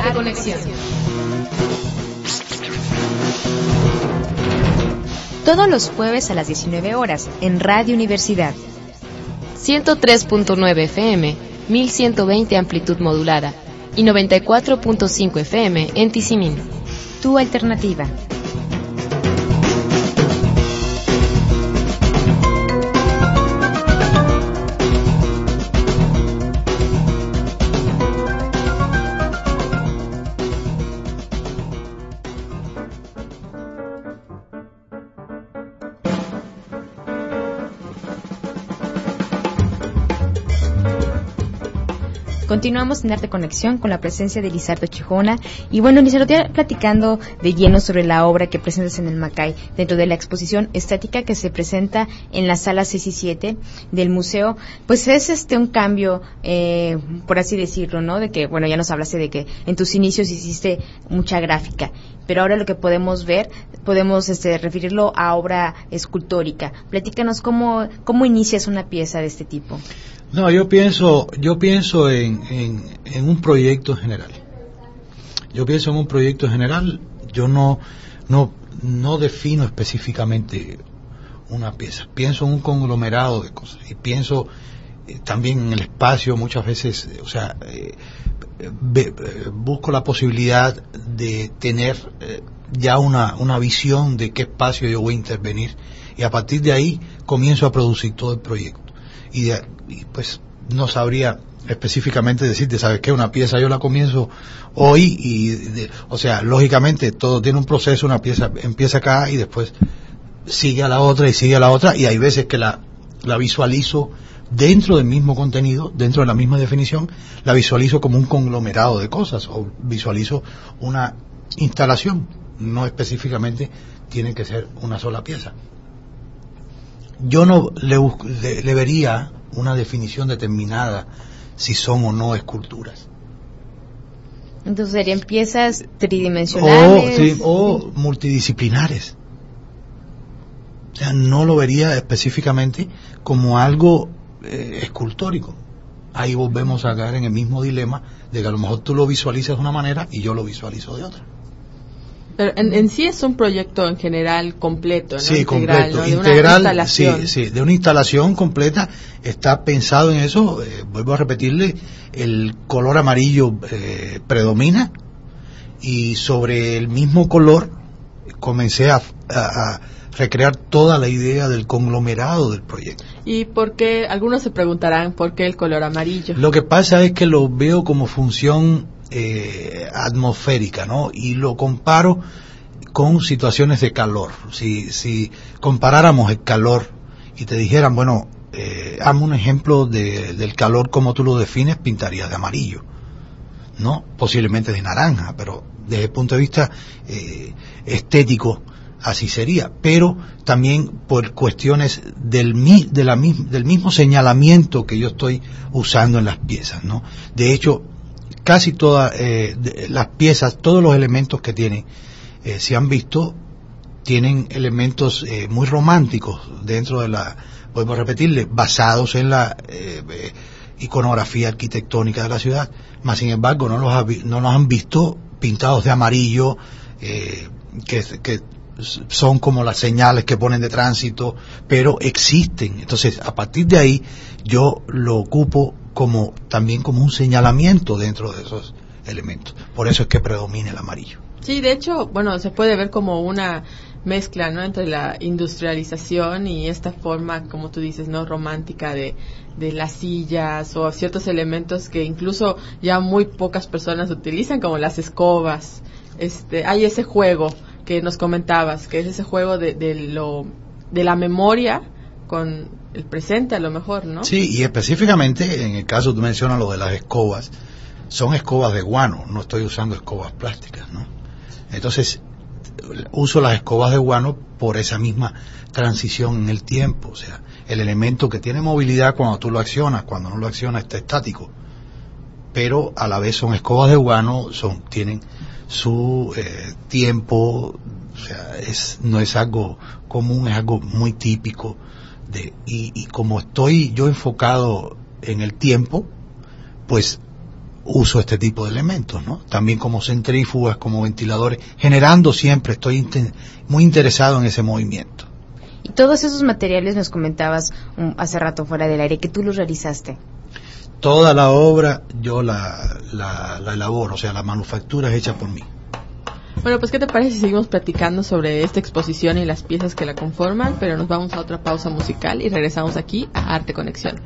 Arte Conexión. Todos los jueves a las 19 horas en Radio Universidad. 103.9 FM, 1120 amplitud modulada y 94.5 FM en Tizimín. Tu alternativa. Continuamos en Arte Conexión con la presencia de Lizardo Chijona. Y bueno, Lizardo, ya platicando de lleno sobre la obra que presentas en el Macay dentro de la exposición estética que se presenta en las salas 6 y 7 del museo, pues es un cambio, por así decirlo, ¿no? De que, bueno, ya nos hablaste de que en tus inicios hiciste mucha gráfica, pero ahora lo que podemos ver, podemos referirlo a obra escultórica. Platícanos cómo inicias una pieza de este tipo. No, yo pienso en un proyecto general. Yo pienso en un proyecto general. Yo no defino específicamente una pieza. Pienso en un conglomerado de cosas y pienso también en el espacio. Muchas veces, busco la posibilidad de tener ya una visión de qué espacio yo voy a intervenir y a partir de ahí comienzo a producir todo el proyecto. Y pues no sabría específicamente decirte, ¿sabes qué? Una pieza yo la comienzo hoy lógicamente todo tiene un proceso, una pieza empieza acá y después sigue a la otra y sigue a la otra y hay veces que la visualizo dentro del mismo contenido, dentro de la misma definición, la visualizo como un conglomerado de cosas o visualizo una instalación, no específicamente tiene que ser una sola pieza. Yo no le vería una definición determinada si son o no esculturas. Entonces serían piezas tridimensionales o multidisciplinares. O sea, no lo vería específicamente como algo escultórico. Ahí volvemos a caer en el mismo dilema de que a lo mejor tú lo visualizas de una manera y yo lo visualizo de otra. Pero en sí es un proyecto en general completo, ¿no? Sí, integral, completo, ¿no? De integral, una instalación. sí, de una instalación completa. Está pensado en eso, vuelvo a repetirle, el color amarillo predomina y sobre el mismo color comencé a recrear toda la idea del conglomerado del proyecto. ¿Y por qué? Algunos se preguntarán por qué el color amarillo. Lo que pasa es que lo veo como función atmosférica, ¿no? Y lo comparo con situaciones de calor. Si comparáramos el calor y te dijeran, bueno, hazme un ejemplo del calor como tú lo defines, pintarías de amarillo, ¿no? Posiblemente de naranja, pero desde el punto de vista estético así sería, pero también por cuestiones del mismo señalamiento que yo estoy usando en las piezas, ¿no? De hecho, casi todas las piezas, todos los elementos que tienen, si han visto, tienen elementos muy románticos dentro de podemos repetirle, basados en la iconografía arquitectónica de la ciudad, mas sin embargo no los han visto pintados de amarillo, que son como las señales que ponen de tránsito, pero existen. Entonces, a partir de ahí, yo lo ocupo también como un señalamiento dentro de esos elementos. Por eso es que predomina el amarillo. Sí, de hecho, bueno, se puede ver como una mezcla, ¿no?, entre la industrialización y esta forma, como tú dices, no romántica de las sillas o ciertos elementos que incluso ya muy pocas personas utilizan, como las escobas. Hay ese juego que nos comentabas, que es ese juego de la memoria con el presente, a lo mejor, ¿no? Sí, y específicamente en el caso tú mencionas lo de las escobas, son escobas de guano, no estoy usando escobas plásticas, ¿no? Entonces uso las escobas de guano por esa misma transición en el tiempo, o sea, el elemento que tiene movilidad cuando tú lo accionas, cuando no lo accionas está estático, pero a la vez son escobas de guano, tienen su tiempo, o sea, no es algo común, es algo muy típico y como estoy yo enfocado en el tiempo, pues uso este tipo de elementos, ¿no? También como centrífugas, como ventiladores, generando siempre, estoy muy interesado en ese movimiento. Y todos esos materiales nos comentabas hace rato fuera del aire, que tú los realizaste. Toda la obra yo la elaboro, o sea, la manufactura es hecha por mí. Bueno, pues ¿qué te parece si seguimos platicando sobre esta exposición y las piezas que la conforman? Pero nos vamos a otra pausa musical y regresamos aquí a Arte Conexión.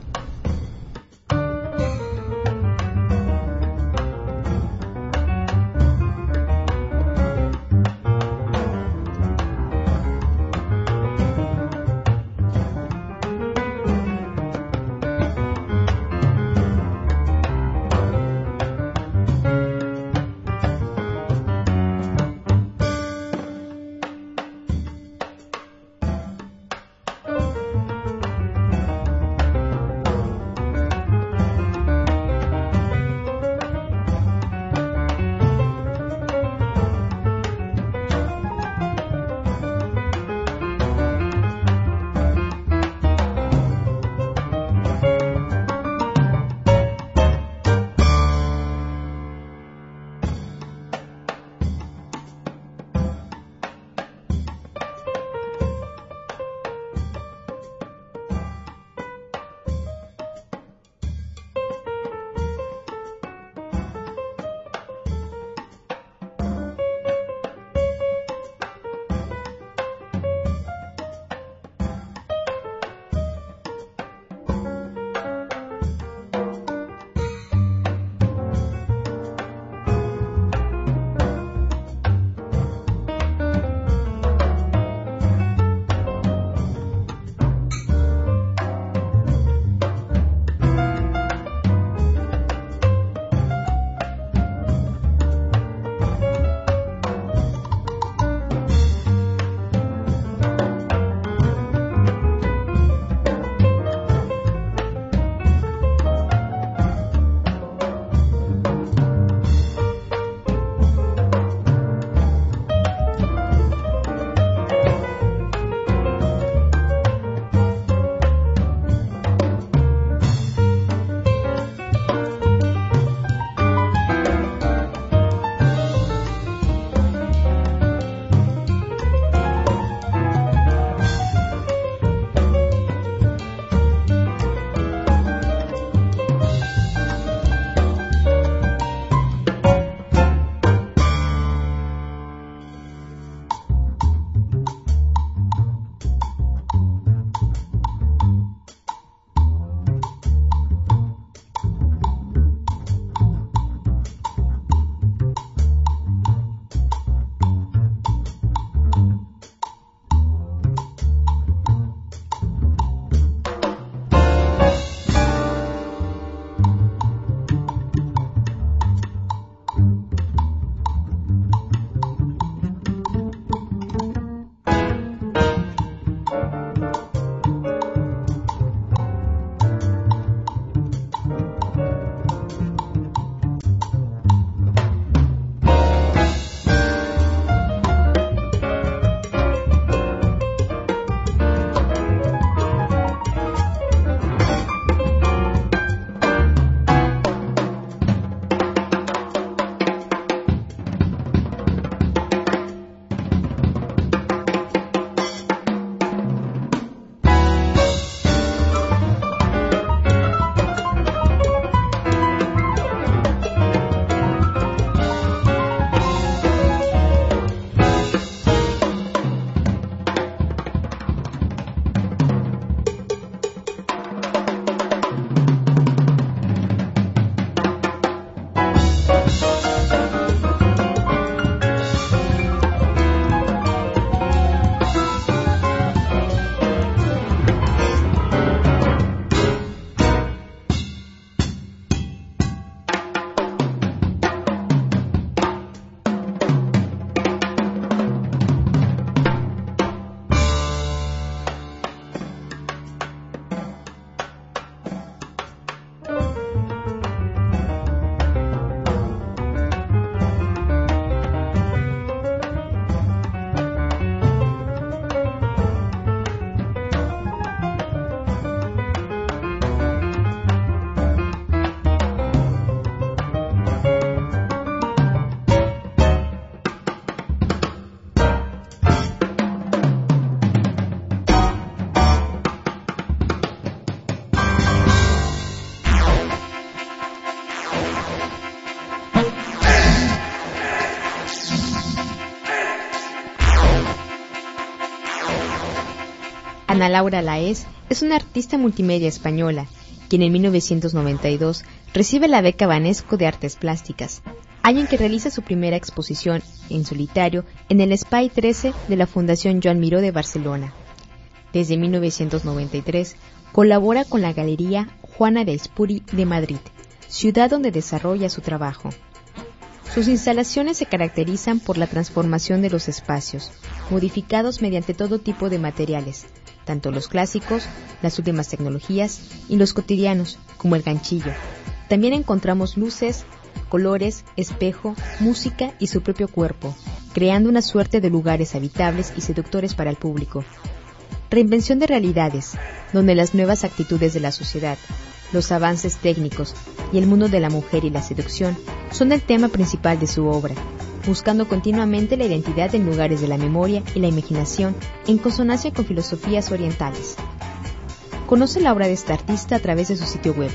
Ana Laura Alaez es una artista multimedia española, quien en 1992 recibe la beca Banesco de Artes Plásticas, año en que realiza su primera exposición en solitario en el Espai 13 de la Fundación Joan Miró de Barcelona. Desde 1993 colabora con la Galería Juana de Espuri de Madrid, ciudad donde desarrolla su trabajo. Sus instalaciones se caracterizan por la transformación de los espacios, modificados mediante todo tipo de materiales, tanto los clásicos, las últimas tecnologías y los cotidianos, como el ganchillo. También encontramos luces, colores, espejo, música y su propio cuerpo, creando una suerte de lugares habitables y seductores para el público. Reinvención de realidades, donde las nuevas actitudes de la sociedad, los avances técnicos y el mundo de la mujer y la seducción son el tema principal de su obra, buscando continuamente la identidad en lugares de la memoria y la imaginación en consonancia con filosofías orientales. Conoce la obra de esta artista a través de su sitio web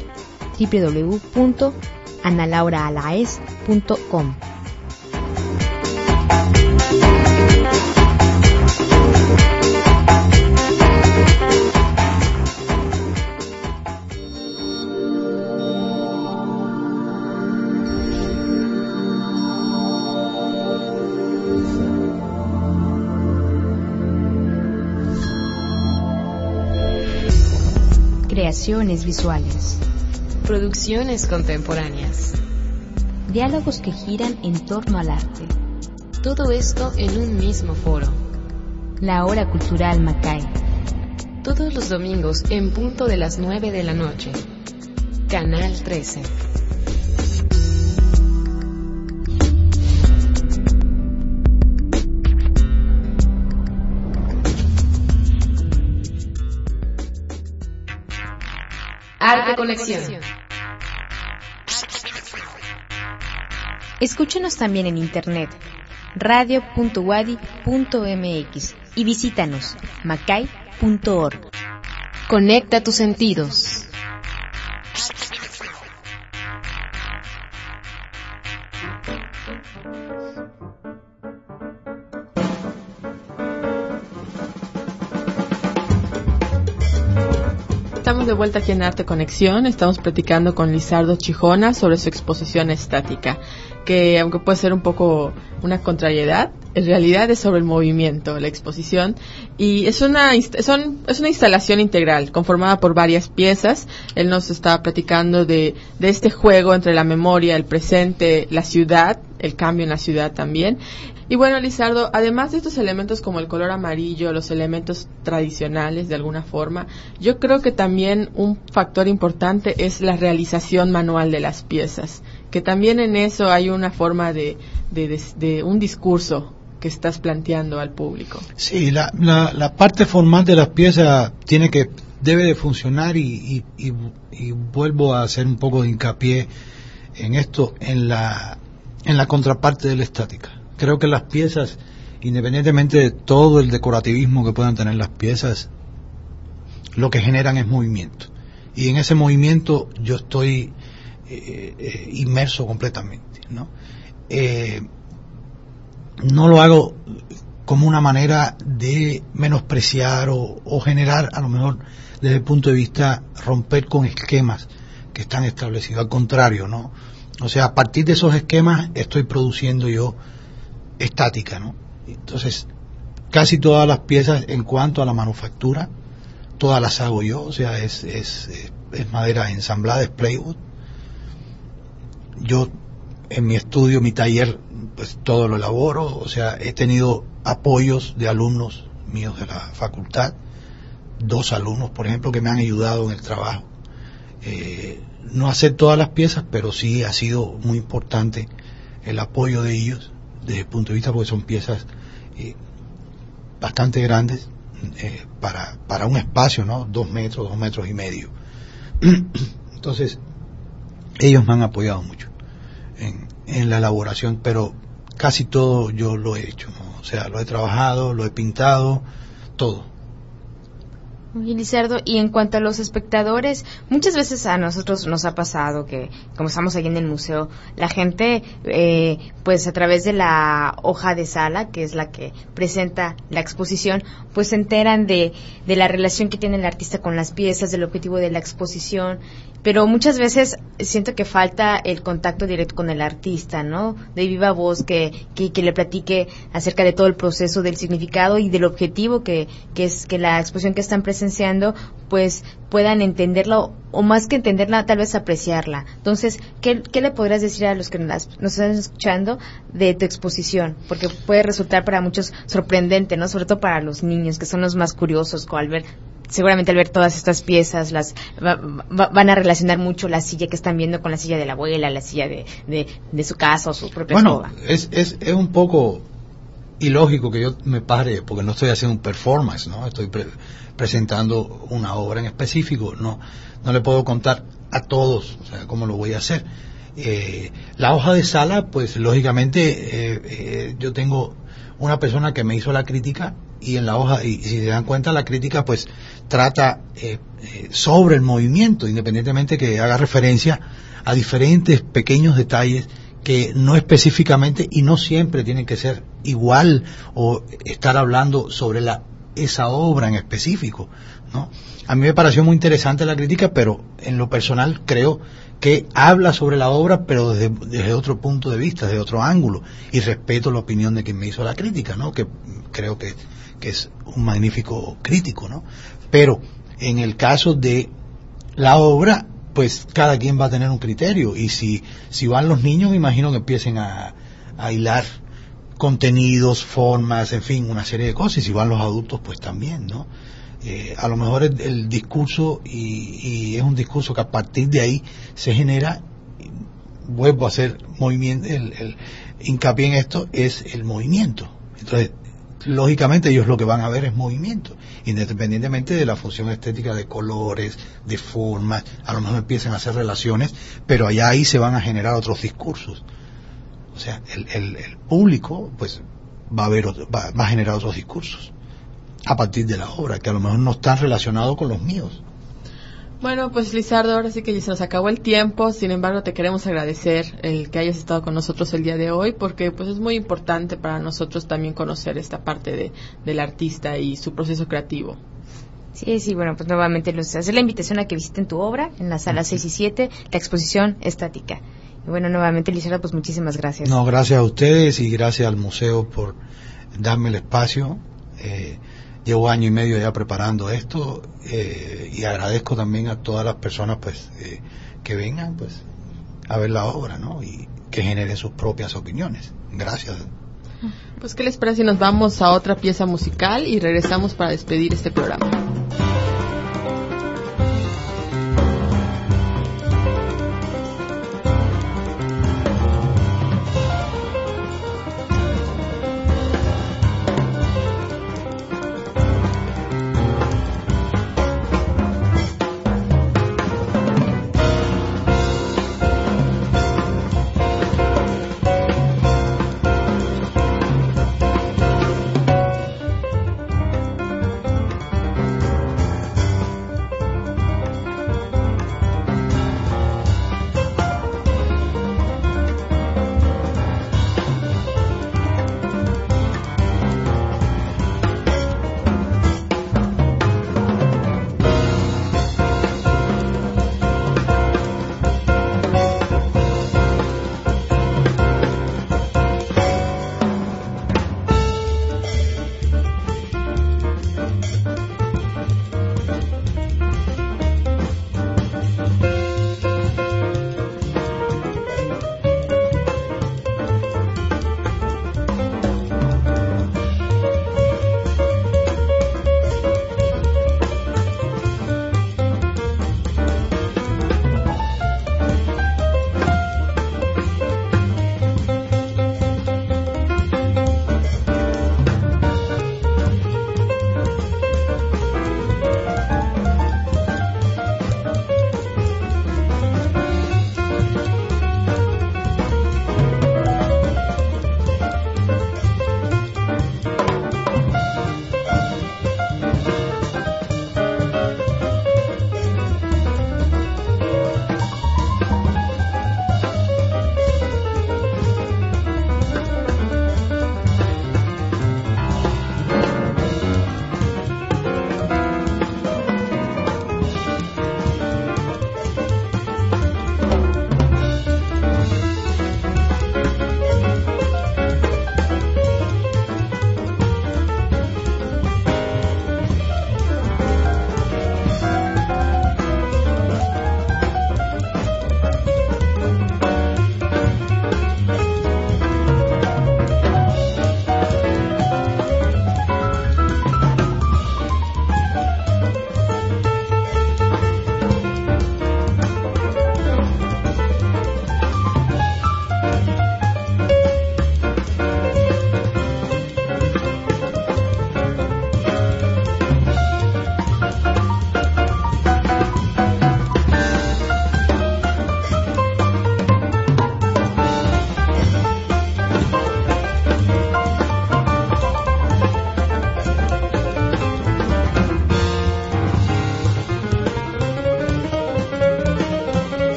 www.analauraalaez.com. Creaciones visuales, Producciones contemporáneas. diálogos que giran en torno al arte. Todo esto en un mismo foro. La Hora Cultural Macay. Todos los domingos en punto de las 9 de la noche. Canal 13. Arte Conexión. Escúchenos también en internet, radio.wadi.mx y visítanos, macay.org. Conecta tus sentidos. Estamos de vuelta aquí en Arte Conexión. Estamos platicando con Lizardo Chijona sobre su exposición estática, que aunque puede ser un poco una contrariedad, en realidad es sobre el movimiento, la exposición, y es una instalación integral conformada por varias piezas. Él nos estaba platicando de este juego entre la memoria, el presente, la ciudad, el cambio en la ciudad también. Y bueno, Lizardo, además de estos elementos como el color amarillo, los elementos tradicionales de alguna forma, yo creo que también un factor importante es la realización manual de las piezas, que también en eso hay una forma de un discurso que estás planteando al público. Sí, la parte formal de las piezas debe de funcionar y vuelvo a hacer un poco de hincapié en esto, en la contraparte de la estática. Creo que las piezas, independientemente de todo el decorativismo que puedan tener las piezas, lo que generan es movimiento. Y en ese movimiento yo estoy inmerso completamente, ¿no? No lo hago como una manera de menospreciar o generar, a lo mejor, desde el punto de vista, romper con esquemas que están establecidos. Al contrario, ¿no? O sea, a partir de esos esquemas estoy produciendo yo estática, ¿no? Entonces, casi todas las piezas en cuanto a la manufactura, todas las hago yo, o sea, es madera ensamblada, es plywood. Yo en mi estudio, mi taller, pues todo lo elaboro, o sea, he tenido apoyos de alumnos míos de la facultad, 2 alumnos, por ejemplo, que me han ayudado en el trabajo. No hacer todas las piezas, pero sí ha sido muy importante el apoyo de ellos desde el punto de vista, porque son piezas bastante grandes para un espacio, ¿no? 2 metros, 2 metros y medio. Entonces, ellos me han apoyado mucho en la elaboración, pero casi todo yo lo he hecho, ¿no? O sea, lo he trabajado, lo he pintado, todo. Y Lizardo, y en cuanto a los espectadores, muchas veces a nosotros nos ha pasado que, como estamos ahí en el museo, la gente, pues a través de la hoja de sala, que es la que presenta la exposición, pues se enteran de la relación que tiene el artista con las piezas, del objetivo de la exposición, pero muchas veces siento que falta el contacto directo con el artista, ¿no? De viva voz, que le platique acerca de todo el proceso, del significado y del objetivo que es que la exposición que están presenciando, pues puedan entenderla, o más que entenderla, tal vez apreciarla. Entonces, ¿qué le podrías decir a los que nos están escuchando de tu exposición? Porque puede resultar para muchos sorprendente, ¿no? Sobre todo para los niños, que son los más curiosos, seguramente al ver todas estas piezas van a relacionar mucho la silla que están viendo con la silla de la abuela, la silla de su casa o su propia escoba. Es un poco ilógico que yo me pare, porque no estoy haciendo un performance, ¿no? Estoy presentando una obra en específico, no le puedo contar a todos, o sea, cómo lo voy a hacer. La hoja de sala, pues lógicamente yo tengo una persona que me hizo la crítica, y en la hoja, y si se dan cuenta, la crítica pues trata sobre el movimiento, independientemente que haga referencia a diferentes pequeños detalles que no específicamente y no siempre tienen que ser igual o estar hablando sobre esa obra en específico, ¿no? A mí me pareció muy interesante la crítica, pero en lo personal creo que habla sobre la obra, pero desde otro punto de vista, desde otro ángulo, y respeto la opinión de quien me hizo la crítica, ¿no? Que creo que es un magnífico crítico, ¿no? Pero en el caso de la obra, pues cada quien va a tener un criterio, y si van los niños, me imagino que empiecen a hilar contenidos, formas, en fin, una serie de cosas, y si van los adultos, pues también, ¿no? A lo mejor el discurso, y es un discurso que a partir de ahí se genera, vuelvo a hacer movimiento, el hincapié en esto, es el movimiento. Entonces, lógicamente ellos lo que van a ver es movimiento, independientemente de la función estética de colores, de formas. A lo mejor empiezan a hacer relaciones, pero allá ahí se van a generar otros discursos. O sea, el público pues va a generar otros discursos a partir de la obra, que a lo mejor no están relacionados con los míos. Bueno, pues Lizardo, ahora sí que ya se nos acabó el tiempo. Sin embargo, te queremos agradecer el que hayas estado con nosotros el día de hoy, porque pues es muy importante para nosotros también conocer esta parte del artista y su proceso creativo. Sí, bueno, pues nuevamente les hacer la invitación a que visiten tu obra en la sala 6 y 7, la exposición estática. Y bueno, nuevamente, Lizardo, pues muchísimas gracias. No, gracias a ustedes y gracias al museo por darme el espacio. Llevo 1 año y medio ya preparando esto, y agradezco también a todas las personas pues que vengan pues a ver la obra, ¿no? Y que generen sus propias opiniones. Gracias. Pues qué les parece si nos vamos a otra pieza musical y regresamos para despedir este programa.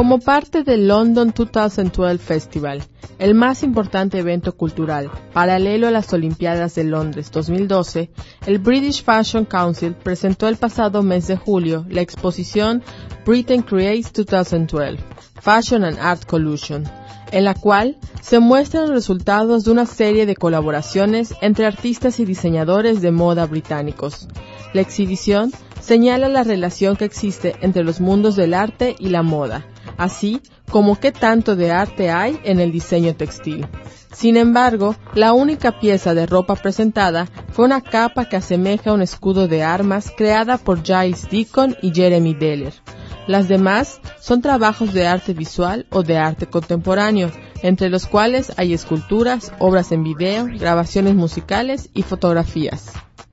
Como parte del London 2012 Festival, el más importante evento cultural, paralelo a las Olimpiadas de Londres 2012, el British Fashion Council presentó el pasado mes de julio la exposición Britain Creates 2012, Fashion and Art Collusion, en la cual se muestran los resultados de una serie de colaboraciones entre artistas y diseñadores de moda británicos. La exhibición señala la relación que existe entre los mundos del arte y la moda, así como qué tanto de arte hay en el diseño textil. Sin embargo, la única pieza de ropa presentada fue una capa que asemeja a un escudo de armas creada por Giles Deacon y Jeremy Deller. Las demás son trabajos de arte visual o de arte contemporáneo, entre los cuales hay esculturas, obras en video, grabaciones musicales y fotografías.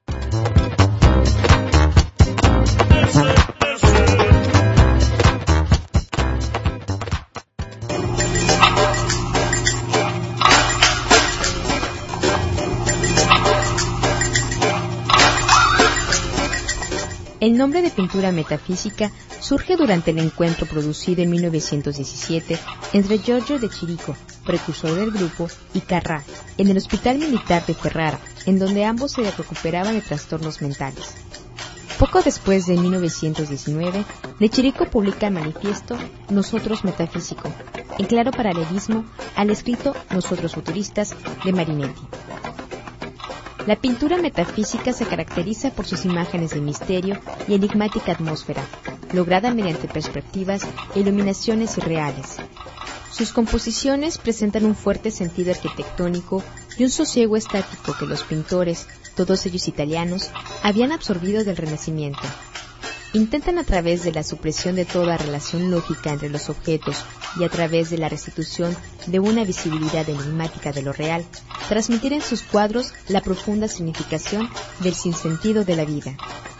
El nombre de pintura metafísica surge durante el encuentro producido en 1917 entre Giorgio de Chirico, precursor del grupo, y Carrà, en el Hospital Militar de Ferrara, en donde ambos se recuperaban de trastornos mentales. Poco después de 1919, de Chirico publica el manifiesto Nosotros Metafísico, en claro paralelismo al escrito Nosotros Futuristas de Marinetti. La pintura metafísica se caracteriza por sus imágenes de misterio y enigmática atmósfera, lograda mediante perspectivas e iluminaciones irreales. Sus composiciones presentan un fuerte sentido arquitectónico y un sosiego estático que los pintores, todos ellos italianos, habían absorbido del Renacimiento. Intentan a través de la supresión de toda relación lógica entre los objetos y a través de la restitución de una visibilidad enigmática de lo real, transmitir en sus cuadros la profunda significación del sinsentido de la vida.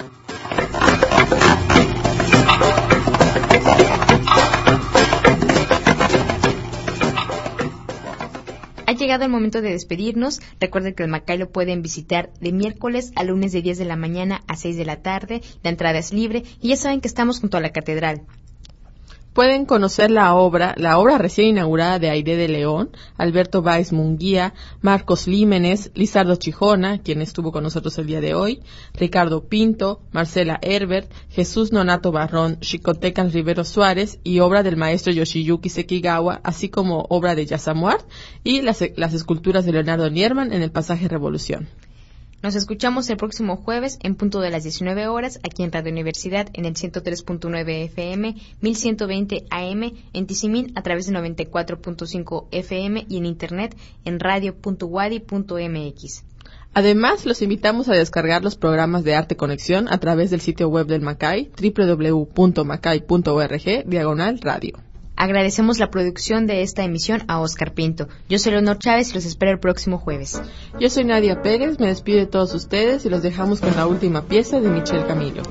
Ha llegado el momento de despedirnos. Recuerden que el Macay lo pueden visitar de miércoles a lunes de 10 de la mañana a 6 de la tarde. La entrada es libre y ya saben que estamos junto a la catedral. Pueden conocer la obra recién inaugurada de Aide de León, Alberto Báez Munguía, Marcos Límenes, Lizardo Chijona, quien estuvo con nosotros el día de hoy, Ricardo Pinto, Marcela Herbert, Jesús Nonato Barrón, Xicotecan Rivero Suárez y obra del maestro Yoshiyuki Sekigawa, así como obra de Yasamuart y las esculturas de Leonardo Nierman en el pasaje Revolución. Nos escuchamos el próximo jueves en punto de las 19 horas aquí en Radio Universidad en el 103.9 FM, 1120 AM en Tizimín a través de 94.5 FM y en internet en radio.wadi.mx. Además, los invitamos a descargar los programas de Arte Conexión a través del sitio web del Macay, www.macay.org/radio. Agradecemos la producción de esta emisión a Oscar Pinto. Yo soy Leonor Chávez y los espero el próximo jueves. Yo soy Nadia Pérez, me despido de todos ustedes y los dejamos con la última pieza de Michel Camilo.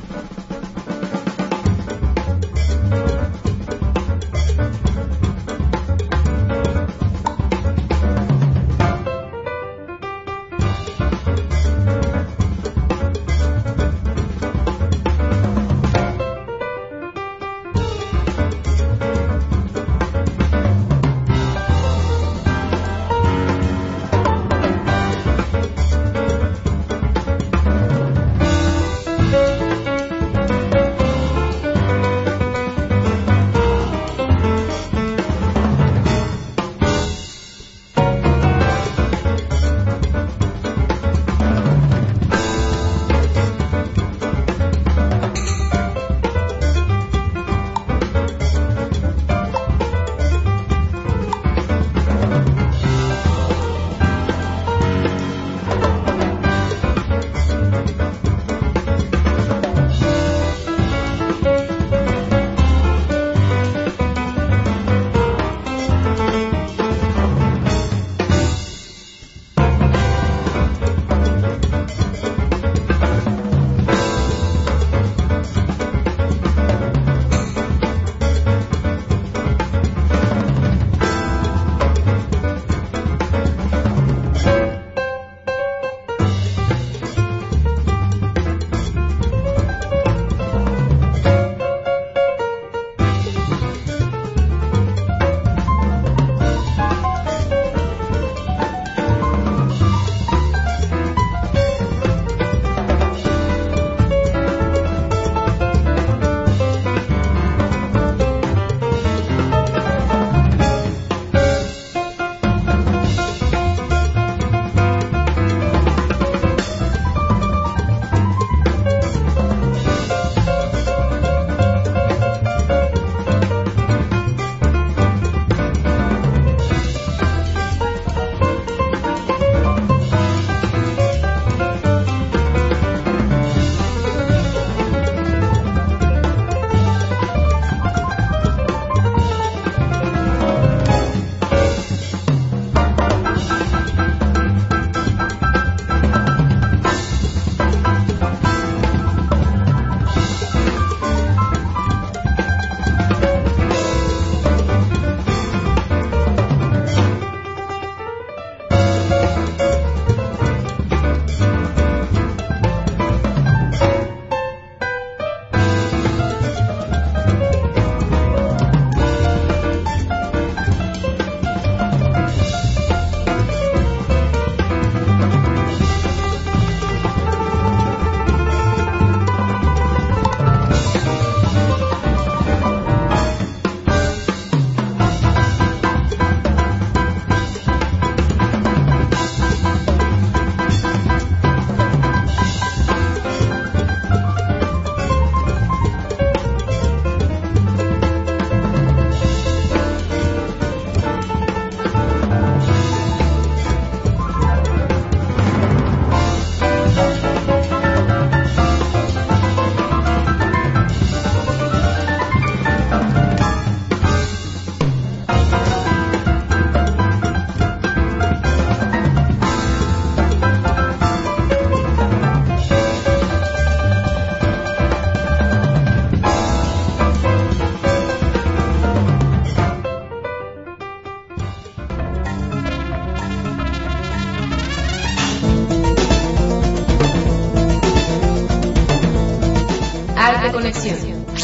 Arte Conexión.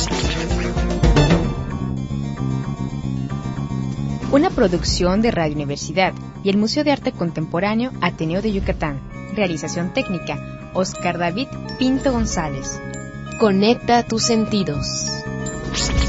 Una producción de Radio Universidad y el Museo de Arte Contemporáneo Ateneo de Yucatán. Realización técnica, Oscar David Pinto González. Conecta tus sentidos.